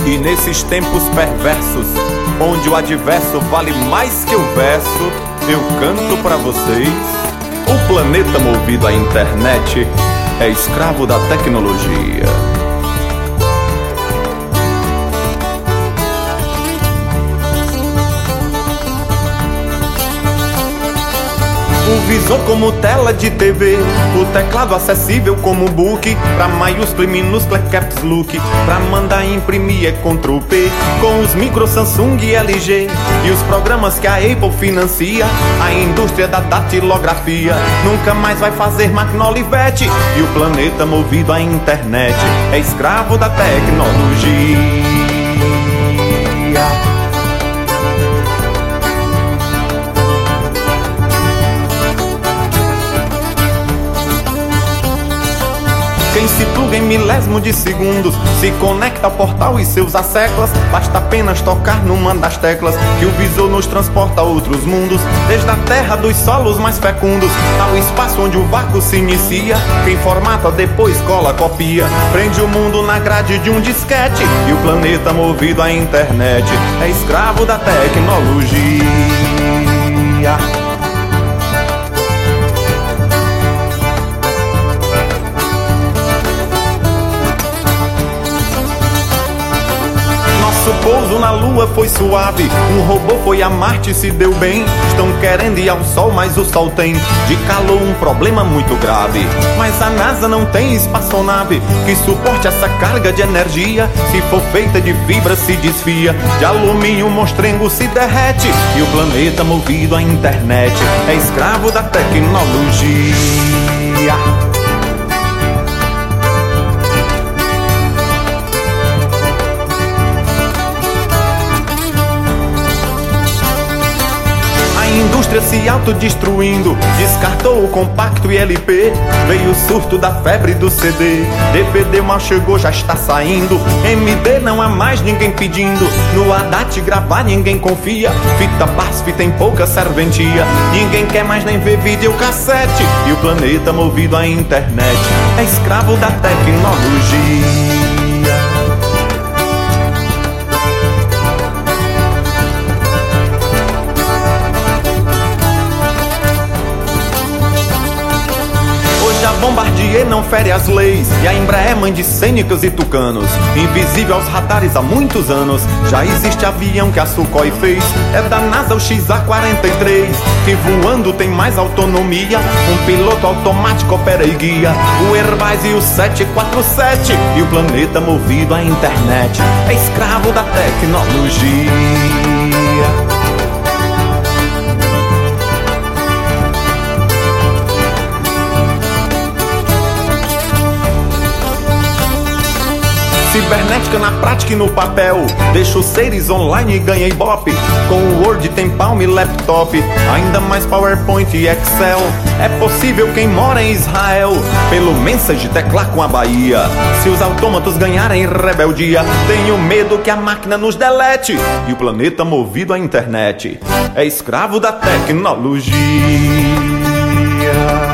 E nesses tempos perversos, onde o adverso vale mais que o verso, eu canto pra vocês. O planeta movido à internet é escravo da tecnologia. O visor como tela de TV, o teclado acessível como book, pra maiúsculo e minúsculo é caps look, pra mandar imprimir é Ctrl P, com os micro Samsung e LG, e os programas que a Apple financia, a indústria da datilografia nunca mais vai fazer máquina Olivetti, e o planeta movido à internet é escravo da tecnologia. Quem se pluga em milésimo de segundos se conecta ao portal e seus asseclas. Basta apenas tocar numa das teclas que o visor nos transporta a outros mundos, desde a terra dos solos mais fecundos ao espaço onde o vácuo se inicia. Quem formata depois cola, copia, prende o mundo na grade de um disquete, e o planeta movido à internet é escravo da tecnologia. Nosso pouso na lua foi suave, um robô foi a Marte e se deu bem. Estão querendo ir ao sol, mas o sol tem de calor um problema muito grave. Mas a NASA não tem espaçonave que suporte essa carga de energia. Se for feita de fibra se desfia, de alumínio o monstrengo se derrete, e o planeta movido à internet é escravo da tecnologia. A indústria se autodestruindo, descartou o compacto e LP. Veio o surto da febre do CD, DVD mal chegou, já está saindo. MD não há mais ninguém pedindo, no ADAT gravar ninguém confia. Fita BASF tem pouca serventia, ninguém quer mais nem ver videocassete. E o planeta movido à internet é escravo da tecnologia. A Bombardier não fere as leis, e a Embraer é mãe de cênicas e tucanos. Invisível aos radares há muitos anos, já existe avião que a Sukhoi fez. É da NASA o XA-43, que voando tem mais autonomia. Um piloto automático opera e guia o Airbus e o 747. E o planeta movido à internet é escravo da tecnologia. Cibernética na prática e no papel, deixo seres online e ganhei Ibope. Com o Word tem Palm e laptop, ainda mais PowerPoint e Excel. É possível quem mora em Israel pelo Message teclar com a Bahia. Se os autômatos ganharem rebeldia, tenho medo que a máquina nos delete. E o planeta movido à internet é escravo da tecnologia.